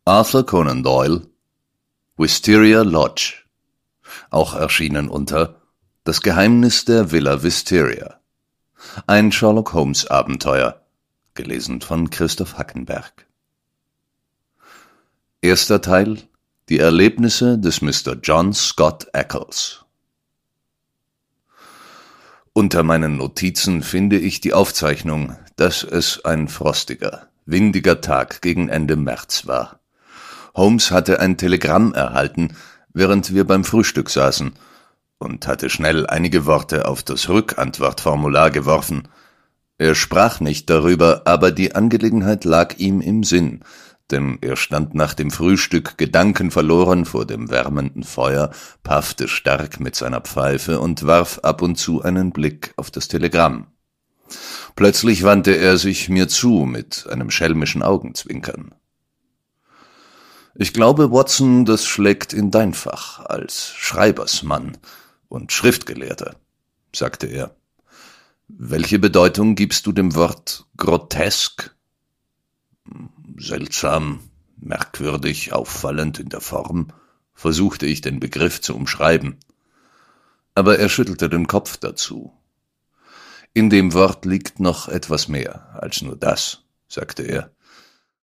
Arthur Conan Doyle, Wisteria Lodge, auch erschienen unter Das Geheimnis der Villa Wisteria, ein Sherlock-Holmes-Abenteuer, gelesen von Christoph Hackenberg. Erster Teil: Die Erlebnisse des Mr. John Scott Eccles. Unter meinen Notizen finde ich die Aufzeichnung, dass es ein frostiger, windiger Tag gegen Ende März war. Holmes hatte ein Telegramm erhalten, während wir beim Frühstück saßen, und hatte schnell einige Worte auf das Rückantwortformular geworfen. Er sprach nicht darüber, aber die Angelegenheit lag ihm im Sinn, denn er stand nach dem Frühstück gedankenverloren vor dem wärmenden Feuer, paffte stark mit seiner Pfeife und warf ab und zu einen Blick auf das Telegramm. Plötzlich wandte er sich mir zu mit einem schelmischen Augenzwinkern. »Ich glaube, Watson, das schlägt in dein Fach als Schreibersmann und Schriftgelehrter«, sagte er. »Welche Bedeutung gibst du dem Wort grotesk?« »Seltsam, merkwürdig, auffallend in der Form«, versuchte ich den Begriff zu umschreiben. Aber er schüttelte den Kopf dazu. »In dem Wort liegt noch etwas mehr als nur das«, sagte er.